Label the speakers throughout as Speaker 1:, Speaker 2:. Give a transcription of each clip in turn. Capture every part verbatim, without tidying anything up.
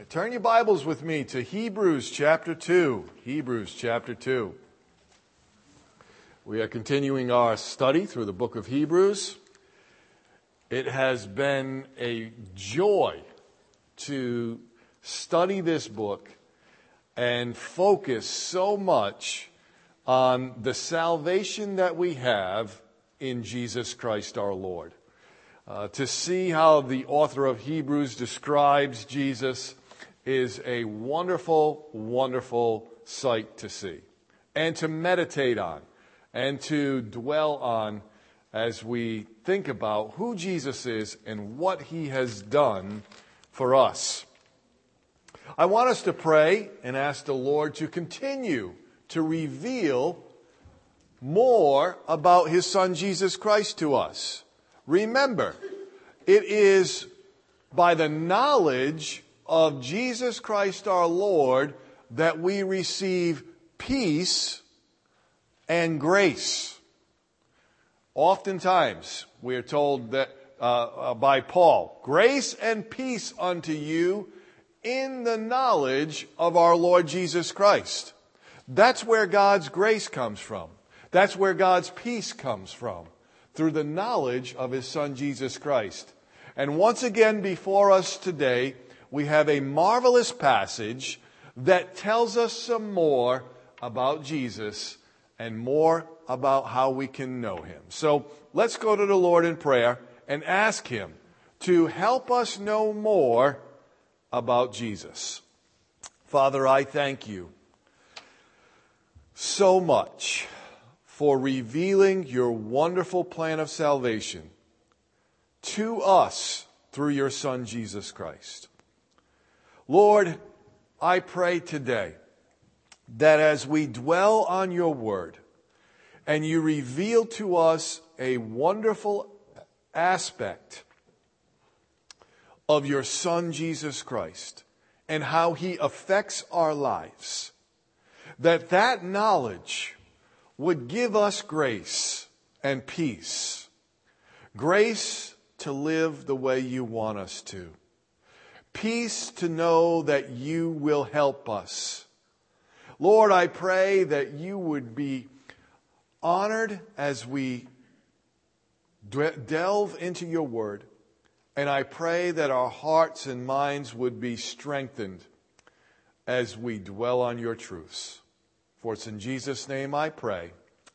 Speaker 1: Turn your Bibles with me to Hebrews chapter two. Hebrews chapter two. We are continuing our study through the book of Hebrews. It has been a joy to study this book and focus so much on the salvation that we have in Jesus Christ our Lord. Uh, to see how the author of Hebrews describes Jesus is a wonderful, wonderful sight to see and to meditate on and to dwell on as we think about who Jesus is and what he has done for us. I want us to pray and ask the Lord to continue to reveal more about his Son Jesus Christ to us. Remember, it is by the knowledge of Jesus Christ our Lord that we receive peace and grace. Oftentimes we are told that uh, by Paul, grace and peace unto you in the knowledge of our Lord Jesus Christ. That's where God's grace comes from. That's where God's peace comes from, through the knowledge of his Son Jesus Christ. And once again before us today, we have a marvelous passage that tells us some more about Jesus and more about how we can know him. So let's go to the Lord in prayer and ask him to help us know more about Jesus. Father, I thank you so much for revealing your wonderful plan of salvation to us through your Son, Jesus Christ. Lord, I pray today that as we dwell on your word and you reveal to us a wonderful aspect of your Son, Jesus Christ, and how he affects our lives, that that knowledge would give us grace and peace. Grace to live the way you want us to. Peace to know that you will help us. Lord, I pray that you would be honored as we delve into your word. And I pray that our hearts and minds would be strengthened as we dwell on your truths. For it's in Jesus' name I pray.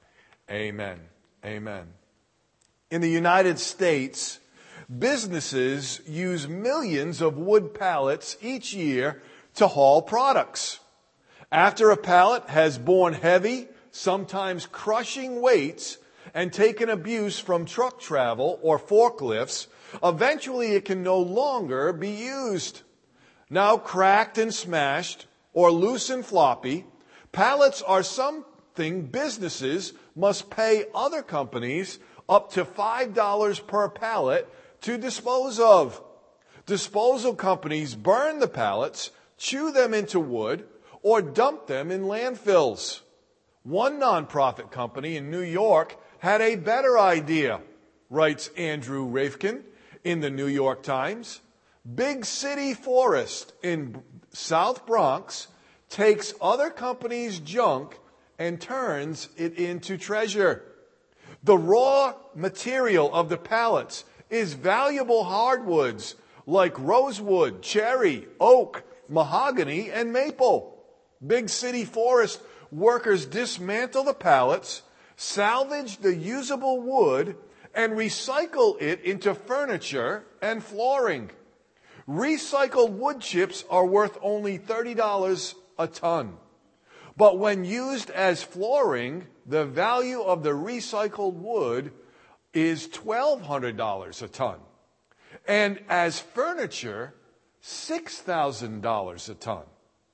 Speaker 1: Amen. Amen. In the United States, businesses use millions of wood pallets each year to haul products. After a pallet has borne heavy, sometimes crushing weights and taken abuse from truck travel or forklifts, eventually it can no longer be used. Now cracked and smashed or loose and floppy, pallets are something businesses must pay other companies up to five dollars per pallet to dispose of. Disposal companies burn the pallets, chew them into wood, or dump them in landfills. One nonprofit company in New York had a better idea, writes Andrew Rafkin in the New York Times. Big City Forest in South Bronx takes other companies' junk and turns it into treasure. The raw material of the pallets is valuable hardwoods like rosewood, cherry, oak, mahogany, and maple. Big City Forest workers dismantle the pallets, salvage the usable wood, and recycle it into furniture and flooring. Recycled wood chips are worth only thirty dollars a ton. But when used as flooring, the value of the recycled wood is twelve hundred dollars a ton. And as furniture, six thousand dollars a ton.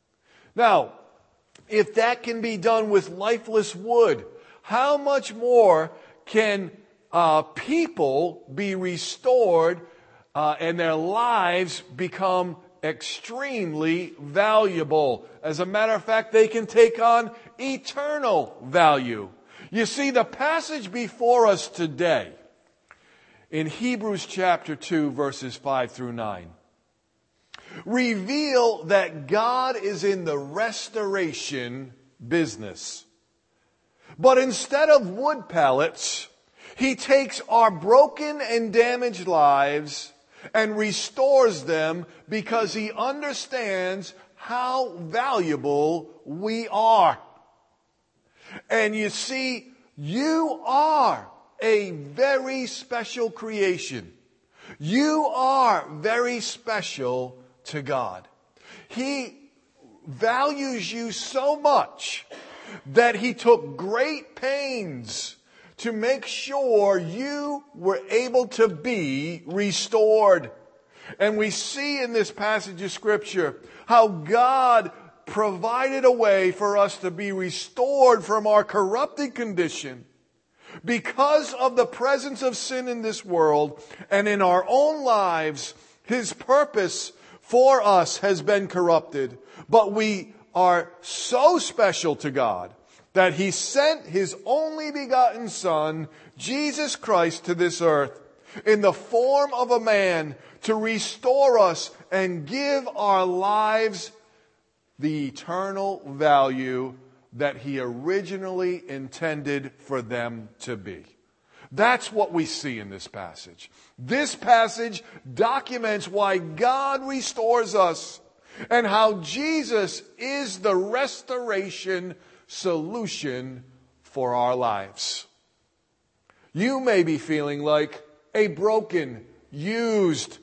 Speaker 1: Now, if that can be done with lifeless wood, how much more can uh, people be restored uh, and their lives become extremely valuable? As a matter of fact, they can take on eternal value. You see, the passage before us today in Hebrews chapter two, verses five through nine, reveal that God is in the restoration business. But instead of wood pallets, He takes our broken and damaged lives and restores them because He understands how valuable we are. And you see, you are a very special creation. You are very special to God. He values you so much that He took great pains to make sure you were able to be restored. And we see in this passage of Scripture how God provided a way for us to be restored from our corrupted condition. Because of the presence of sin in this world and in our own lives, His purpose for us has been corrupted. But we are so special to God that He sent His only begotten Son, Jesus Christ, to this earth in the form of a man to restore us and give our lives the eternal value that He originally intended for them to be. That's what we see in this passage. This passage documents why God restores us and how Jesus is the restoration solution for our lives. You may be feeling like a broken, used,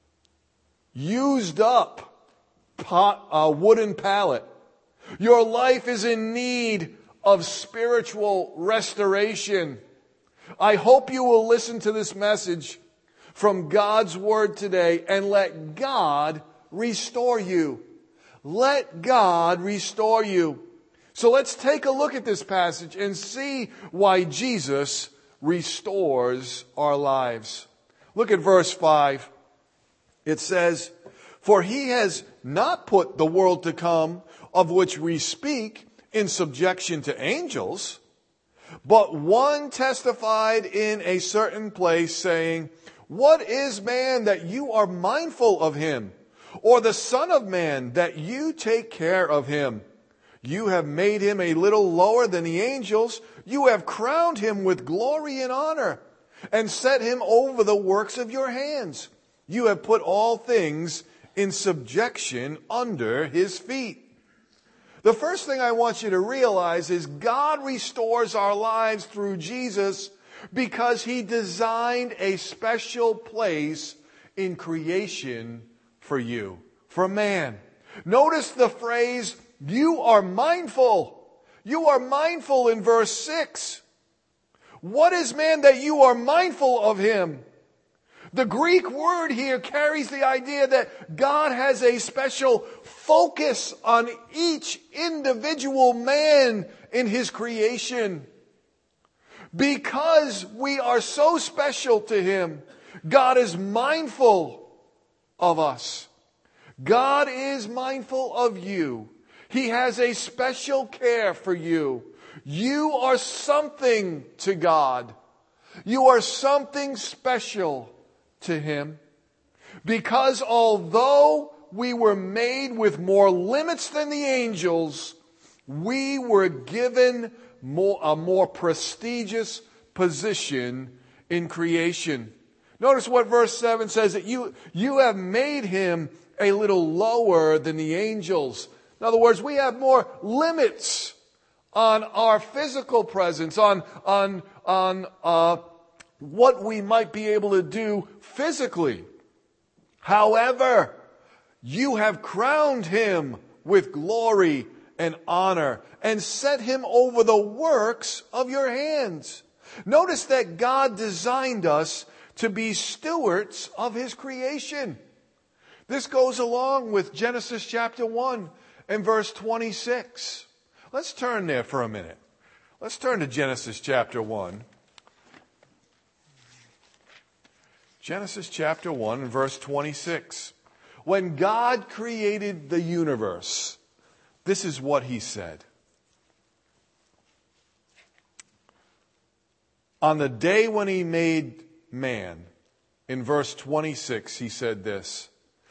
Speaker 1: used up pot, uh, wooden pallet. Your life is in need of spiritual restoration. I hope you will listen to this message from God's Word today and let God restore you. Let God restore you. So let's take a look at this passage and see why Jesus restores our lives. Look at verse five. It says, "For He has not put the world to come, of which we speak, in subjection to angels, but one testified in a certain place, saying, What is man that you are mindful of him? Or the Son of Man that you take care of him? You have made him a little lower than the angels. You have crowned him with glory and honor, and set him over the works of your hands. You have put all things in subjection under his feet." The first thing I want you to realize is God restores our lives through Jesus because He designed a special place in creation for you, for man. Notice the phrase, "You are mindful." You are mindful in verse six. What is man that you are mindful of him? The Greek word here carries the idea that God has a special focus on each individual man in His creation. Because we are so special to Him, God is mindful of us. God is mindful of you. He has a special care for you. You are something to God. You are something special to Him. Because although we were made with more limits than the angels, we were given more, a more prestigious position in creation. Notice what verse seven says, that you, you have made Him a little lower than the angels. In other words, we have more limits on our physical presence, on, on, on uh, what we might be able to do physically. However, you have crowned Him with glory and honor and set Him over the works of your hands. Notice that God designed us to be stewards of His creation. This goes along with Genesis chapter one and verse twenty-six. Let's turn there for a minute. Let's turn to Genesis chapter one. Genesis chapter one and verse twenty-six. When God created the universe, this is what He said. On the day when He made man, in verse twenty-six, He said this,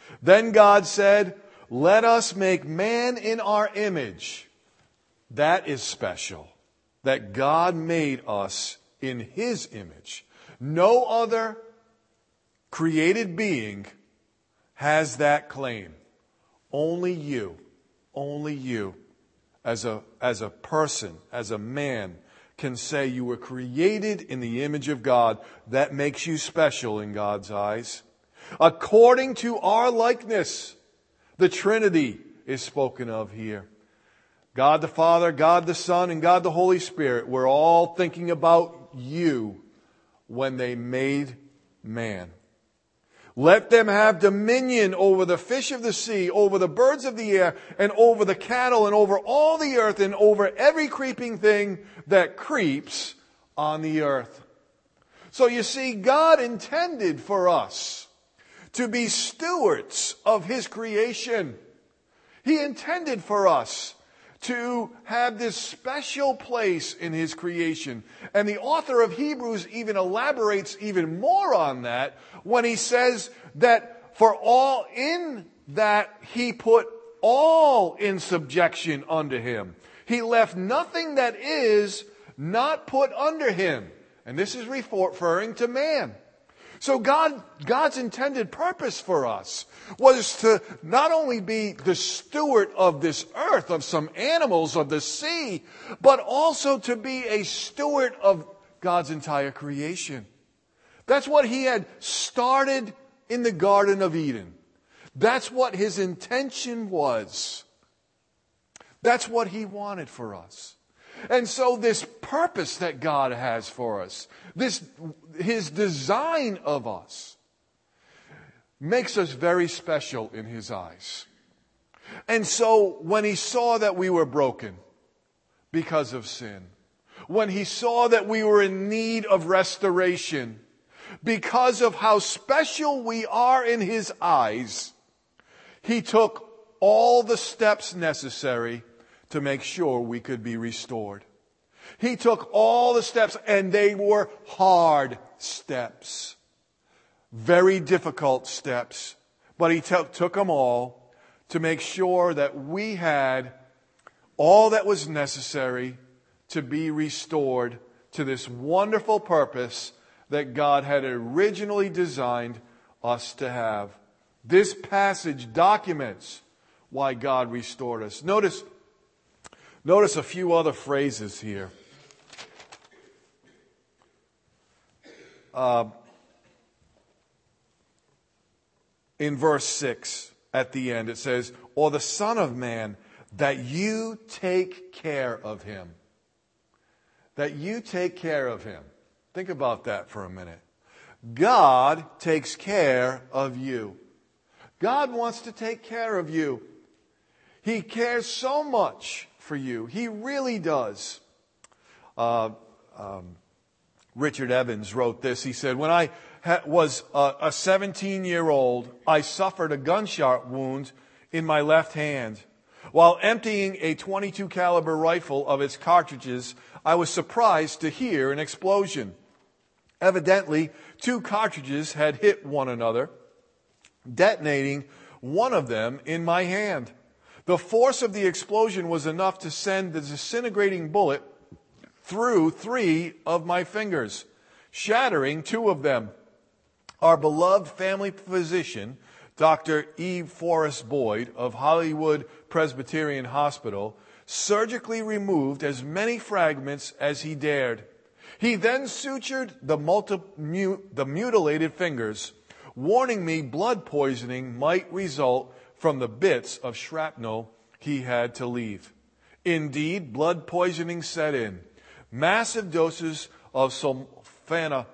Speaker 1: Then God said, let us make man in our image. That is special, that God made us in His image. No other created being has that claim. Only you, only you, as a, as a person, as a man, can say you were created in the image of God. That makes you special in God's eyes. According to our likeness, the Trinity is spoken of here. God the Father, God the Son, and God the Holy Spirit were all thinking about you when they made man. Let them have dominion over the fish of the sea, over the birds of the air, and over the cattle, and over all the earth, and over every creeping thing that creeps on the earth. So you see, God intended for us to be stewards of His creation. He intended for us to have this special place in His creation. And the author of Hebrews even elaborates even more on that when he says that for all in that He put all in subjection unto Him. He left nothing that is not put under Him. And this is referring to man. So God, God's intended purpose for us was to not only be the steward of this earth, of some animals of the sea, but also to be a steward of God's entire creation. That's what He had started in the Garden of Eden. That's what His intention was. That's what He wanted for us. And so this purpose that God has for us, this His design of us, makes us very special in His eyes. And so when He saw that we were broken because of sin, when He saw that we were in need of restoration because of how special we are in His eyes, He took all the steps necessary to make sure we could be restored. He took all the steps, and they were hard steps. Very difficult steps. But He t- took them all to make sure that we had all that was necessary to be restored to this wonderful purpose that God had originally designed us to have. This passage documents why God restored us. Notice Notice a few other phrases here. Uh, in verse six, at the end, it says, or the Son of Man, that you take care of Him. That you take care of Him. Think about that for a minute. God takes care of you. God wants to take care of you. He cares so much for you. He really does. Uh, um, Richard Evans wrote this. He said, when I ha- was a seventeen-year-old, I suffered a gunshot wound in my left hand. While emptying a twenty-two caliber rifle of its cartridges, I was surprised to hear an explosion. Evidently, two cartridges had hit one another, detonating one of them in my hand. The force of the explosion was enough to send the disintegrating bullet through three of my fingers, shattering two of them. Our beloved family physician, Doctor E. Forrest Boyd of Hollywood Presbyterian Hospital, surgically removed as many fragments as he dared. He then sutured the, multi- mu- the mutilated fingers, warning me blood poisoning might result from the bits of shrapnel he had to leave. Indeed, blood poisoning set in. Massive doses of sulfonamide.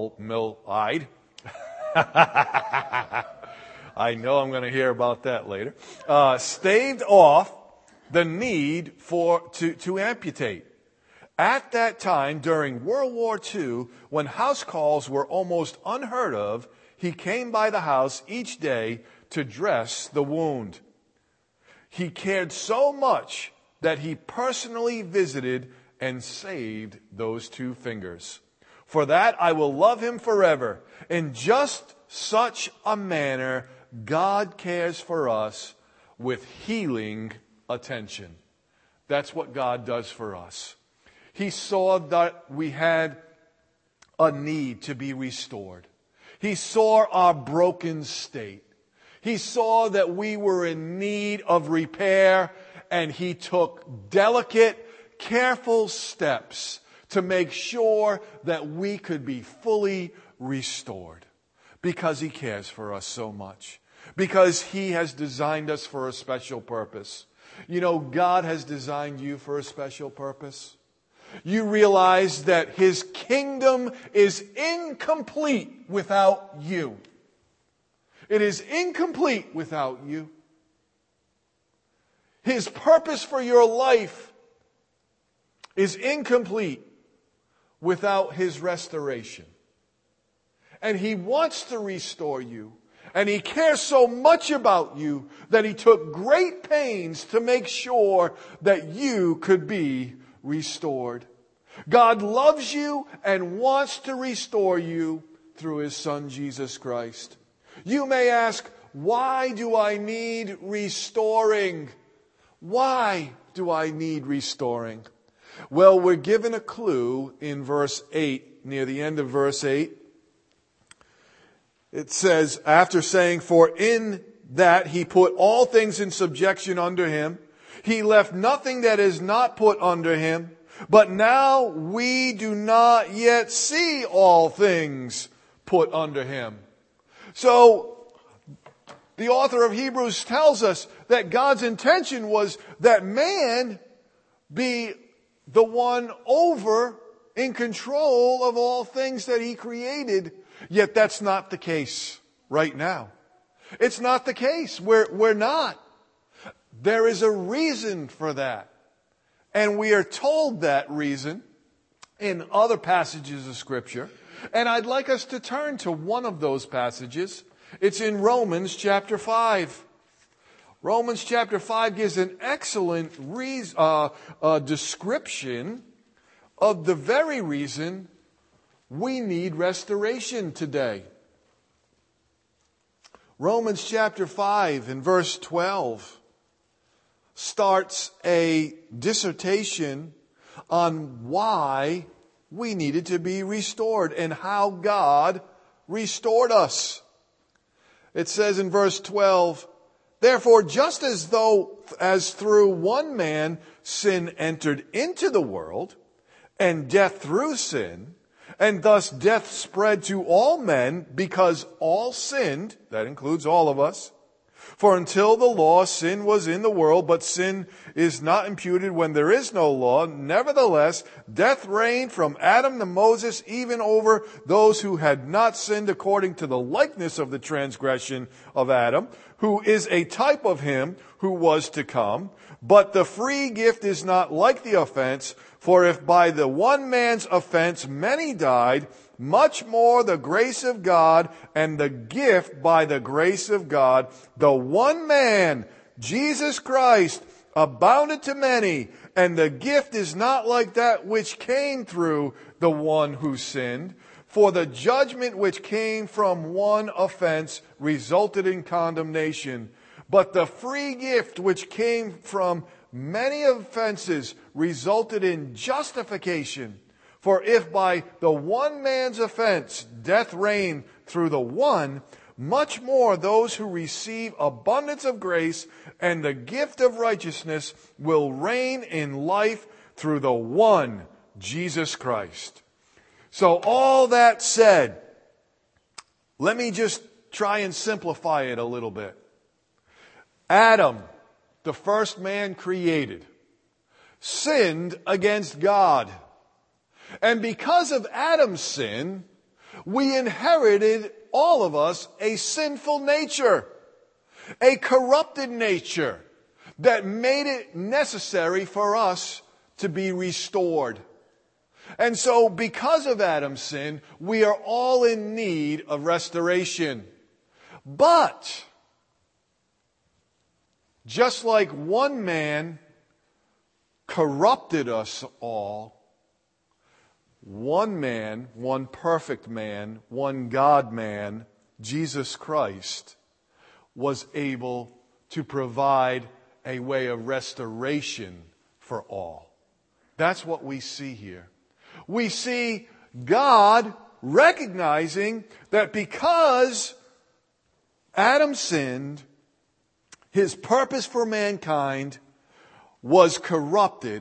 Speaker 1: I know I'm going to hear about that later. Uh, staved off the need for to, to amputate. At that time, during World War Two, when house calls were almost unheard of, he came by the house each day to dress the wound. He cared so much that he personally visited and saved those two fingers. For that I will love him forever. In just such a manner, God cares for us with healing attention. That's what God does for us. He saw that we had a need to be restored. He saw our broken state. He saw that we were in need of repair, and He took delicate, careful steps to make sure that we could be fully restored. Because He cares for us so much. Because He has designed us for a special purpose. You know, God has designed you for a special purpose. You realize that His kingdom is incomplete without you. It is incomplete without you. His purpose for your life is incomplete without His restoration. And He wants to restore you. And He cares so much about you that He took great pains to make sure that you could be restored. God loves you and wants to restore you through His Son, Jesus Christ. You may ask, why do I need restoring? Why do I need restoring? Well, we're given a clue in verse eight, near the end of verse eight. It says, after saying, for in that He put all things in subjection under Him, He left nothing that is not put under Him. But now we do not yet see all things put under Him. So, the author of Hebrews tells us that God's intention was that man be the one over, in control of all things that He created. Yet that's not the case right now. It's not the case. We're, we're not. There is a reason for that. And we are told that reason in other passages of Scripture. And I'd like us to turn to one of those passages. It's in Romans chapter five. Romans chapter five gives an excellent reason, uh, uh, description of the very reason we need restoration today. Romans chapter five and verse twelve starts a dissertation on why we needed to be restored and how God restored us. It says in verse twelve, therefore, just as though as through one man sin entered into the world, and death through sin, and thus death spread to all men because all sinned, that includes all of us. For until the law, sin was in the world, but sin is not imputed when there is no law. Nevertheless, death reigned from Adam to Moses, even over those who had not sinned according to the likeness of the transgression of Adam, who is a type of him who was to come. But the free gift is not like the offense, for if by the one man's offense many died, much more the grace of God and the gift by the grace of God, the one man, Jesus Christ, abounded to many, and the gift is not like that which came through the one who sinned. For the judgment which came from one offense resulted in condemnation, but the free gift which came from many offenses resulted in justification. For if by the one man's offense death reigned through the one, much more those who receive abundance of grace and the gift of righteousness will reign in life through the one, Jesus Christ. So all that said, let me just try and simplify it a little bit. Adam, the first man created, sinned against God. And because of Adam's sin, we inherited, all of us, a sinful nature, a corrupted nature that made it necessary for us to be restored. And so because of Adam's sin, we are all in need of restoration. But just like one man corrupted us all, one man, one perfect man, one God man, Jesus Christ, was able to provide a way of restoration for all. That's what we see here. We see God recognizing that because Adam sinned, his purpose for mankind was corrupted.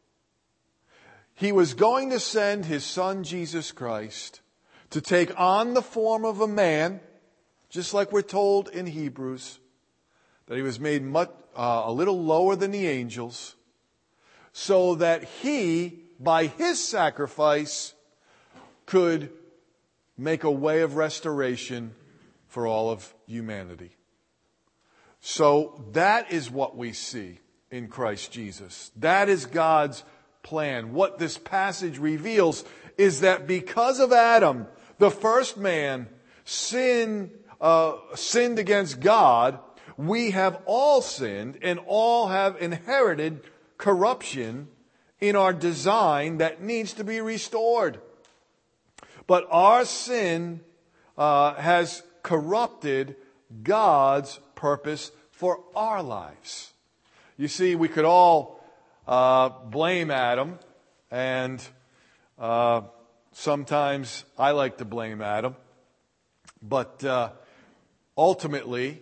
Speaker 1: He was going to send his Son, Jesus Christ, to take on the form of a man, just like we're told in Hebrews, that he was made much, uh, a little lower than the angels, so that he, by his sacrifice, could make a way of restoration for all of humanity. So that is what we see in Christ Jesus. That is God's plan. What this passage reveals is that because of Adam, the first man, sin, uh, sinned against God, we have all sinned and all have inherited corruption in our design that needs to be restored. But our sin uh, has corrupted God's purpose for our lives. You see, we could all uh, blame Adam, and uh, sometimes I like to blame Adam, but uh, ultimately,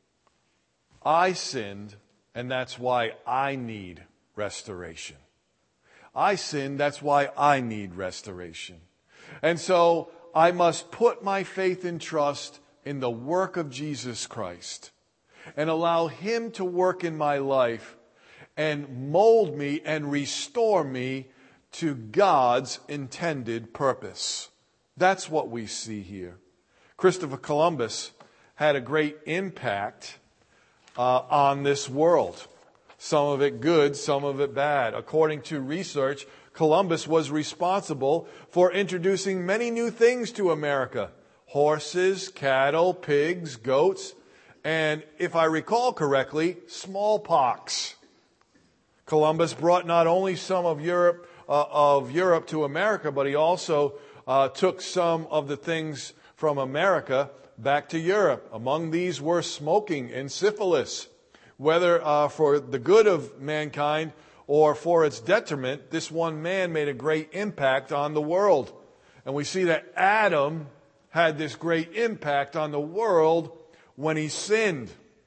Speaker 1: I sinned, and that's why I need restoration. I sinned, that's why I need restoration. And so I must put my faith and trust in the work of Jesus Christ and allow Him to work in my life and mold me and restore me to God's intended purpose. That's what we see here. Christopher Columbus had a great impact uh, on this world. Some of it good, some of it bad. According to research, Columbus was responsible for introducing many new things to America. Horses, cattle, pigs, goats, and if I recall correctly, smallpox. Columbus brought not only some of Europe uh, of Europe to America, but he also uh, took some of the things from America back to Europe. Among these were smoking and syphilis. Whether uh, for the good of mankind or for its detriment, this one man made a great impact on the world. And we see that Adam had this great impact on the world when he sinned.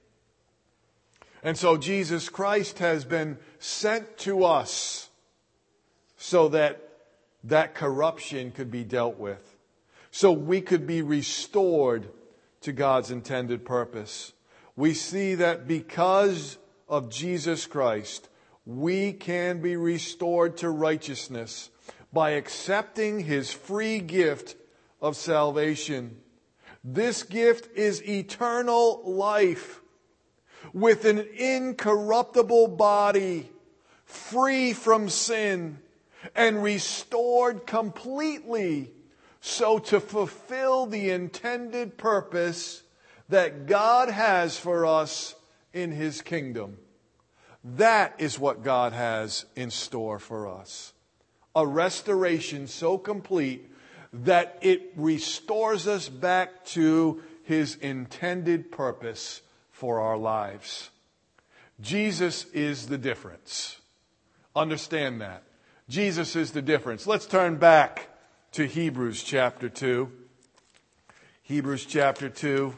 Speaker 1: And so Jesus Christ has been sent to us so that that corruption could be dealt with, so we could be restored to God's intended purpose. We see that because of Jesus Christ, we can be restored to righteousness by accepting His free gift of salvation. This gift is eternal life with an incorruptible body, free from sin, and restored completely, so to fulfill the intended purpose that God has for us in His kingdom. That is what God has in store for us. A restoration so complete that it restores us back to His intended purpose for our lives. Jesus is the difference. Understand that. Jesus is the difference. Let's turn back to Hebrews chapter two. Hebrews chapter two.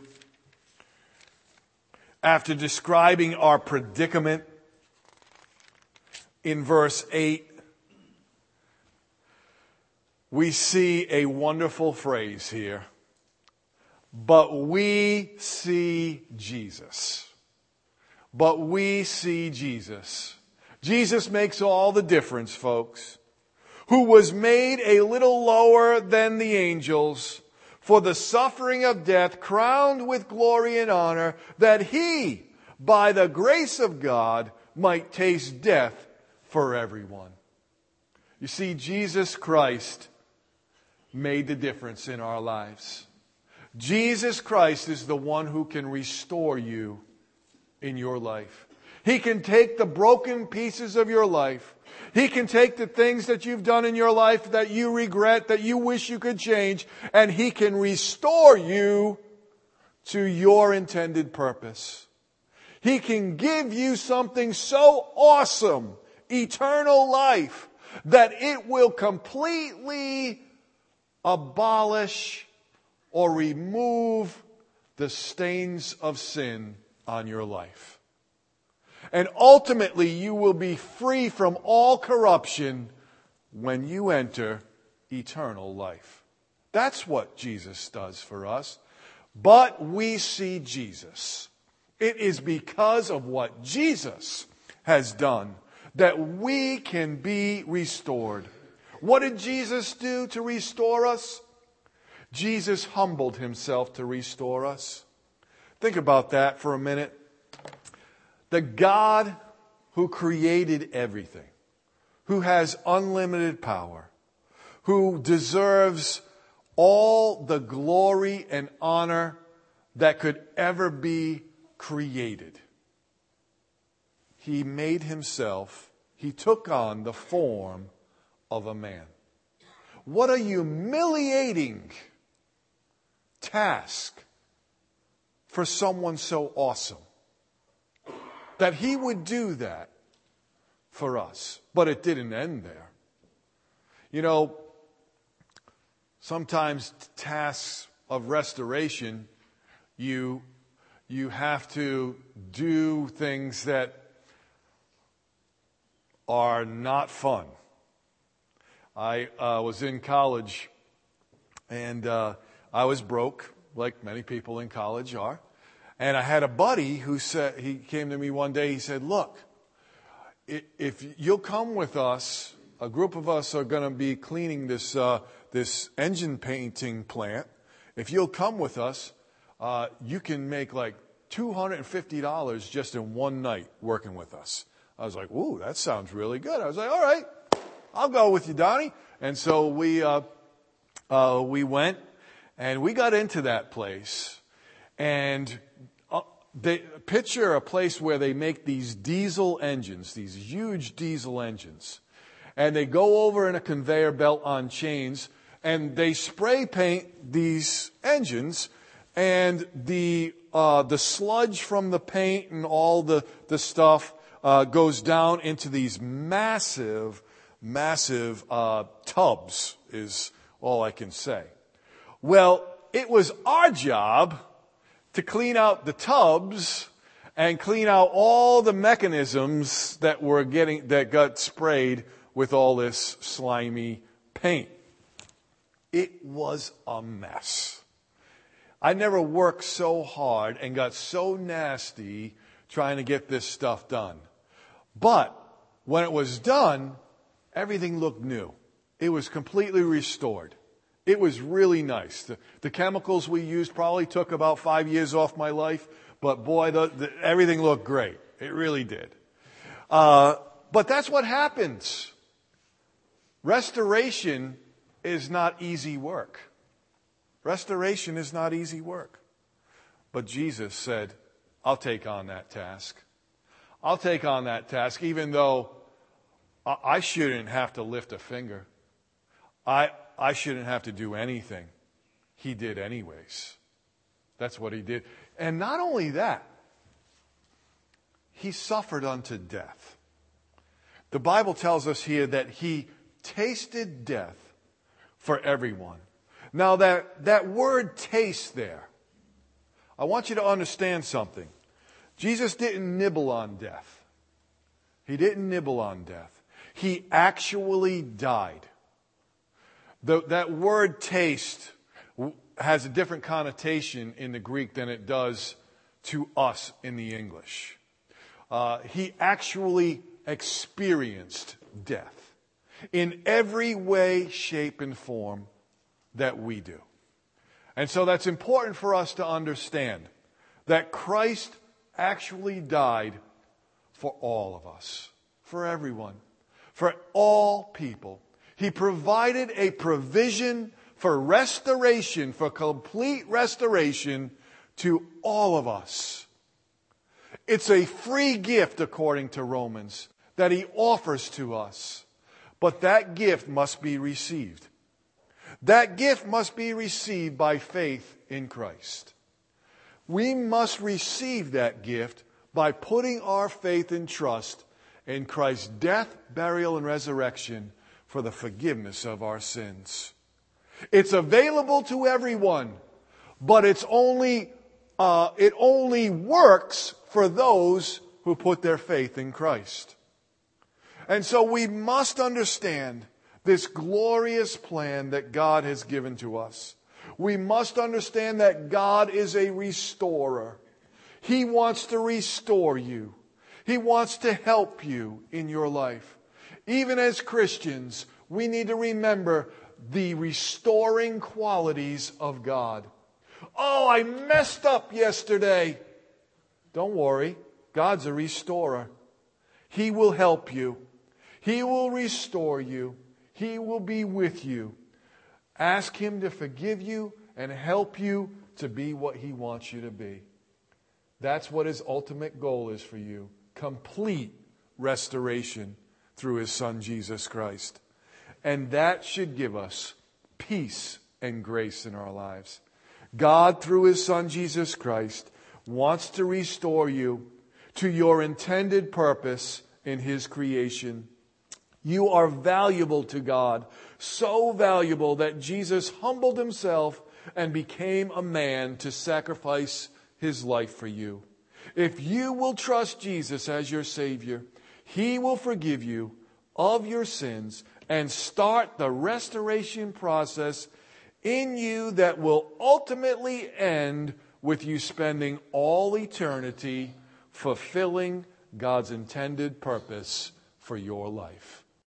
Speaker 1: After describing our predicament in verse eight, we see a wonderful phrase here. But we see Jesus. But we see Jesus. Jesus makes all the difference, folks. Who was made a little lower than the angels, for the suffering of death, crowned with glory and honor, that He, by the grace of God, might taste death for everyone. You see, Jesus Christ made the difference in our lives. Jesus Christ is the one who can restore you in your life. He can take the broken pieces of your life. He can take the things that you've done in your life that you regret, that you wish you could change, and He can restore you to your intended purpose. He can give you something so awesome, eternal life, that it will completely abolish or remove the stains of sin on your life. And ultimately, you will be free from all corruption when you enter eternal life. That's what Jesus does for us. But we see Jesus. It is because of what Jesus has done that we can be restored. What did Jesus do to restore us? Jesus humbled himself to restore us. Think about that for a minute. The God who created everything, who has unlimited power, who deserves all the glory and honor that could ever be created. He made himself, he took on the form of a man. What a humiliating task for someone so awesome. That he would do that for us. But it didn't end there. You know, sometimes tasks of restoration, you, you have to do things that are not fun. I uh, was in college, and uh, I was broke, like many people in college are. And I had a buddy who said, he came to me one day, he said, look, if you'll come with us, a group of us are going to be cleaning this uh, this engine painting plant. If you'll come with us, uh, you can make like two hundred fifty dollars just in one night working with us. I was like, ooh, that sounds really good. I was like, all right, I'll go with you, Donnie. And so we uh, uh, we went, and we got into that place. And uh, they picture a place where they make these diesel engines, these huge diesel engines. And they go over in a conveyor belt on chains, and they spray paint these engines, and the uh, the sludge from the paint and all the, the stuff uh, goes down into these massive, massive uh, tubs, is all I can say. Well, it was our job to clean out the tubs and clean out all the mechanisms that were getting that got sprayed with all this slimy paint. It was a mess. I never worked so hard and got so nasty trying to get this stuff done. But when it was done, everything looked new. It was completely restored. It was really nice. The, the chemicals we used probably took about five years off my life, but boy, the, the, everything looked great. It really did. Uh, but that's what happens. Restoration is not easy work. Restoration is not easy work. But Jesus said, I'll take on that task. I'll take on that task, even though I shouldn't have to lift a finger. I I shouldn't have to do anything. He did anyways. That's what he did. And not only that, he suffered unto death. The Bible tells us here that he tasted death for everyone. Now that, that word taste there, I want you to understand something. Jesus didn't nibble on death. He didn't nibble on death. He actually died. The, that word taste has a different connotation in the Greek than it does to us in the English. Uh, he actually experienced death in every way, shape, and form that we do. And so that's important for us to understand that Christ actually died for all of us, for everyone, for all people. He provided a provision for restoration, for complete restoration to all of us. It's a free gift, according to Romans, that he offers to us. But that gift must be received. That gift must be received by faith in Christ. We must receive that gift by putting our faith and trust in Christ's death, burial, and resurrection for the forgiveness of our sins. It's available to everyone, but it's only uh, it only works for those who put their faith in Christ. And so we must understand this glorious plan that God has given to us. We must understand that God is a restorer. He wants to restore you. He wants to help you in your life. Even as Christians, we need to remember the restoring qualities of God. Oh, I messed up yesterday. Don't worry. God's a restorer. He will help you. He will restore you. He will be with you. Ask Him to forgive you and help you to be what He wants you to be. That's what His ultimate goal is for you. Complete restoration through His Son, Jesus Christ. And that should give us peace and grace in our lives. God, through His Son, Jesus Christ, wants to restore you to your intended purpose in His creation. You are valuable to God, so valuable that Jesus humbled Himself and became a man to sacrifice His life for you. If you will trust Jesus as your Savior, He will forgive you of your sins and start the restoration process in you that will ultimately end with you spending all eternity fulfilling God's intended purpose for your life.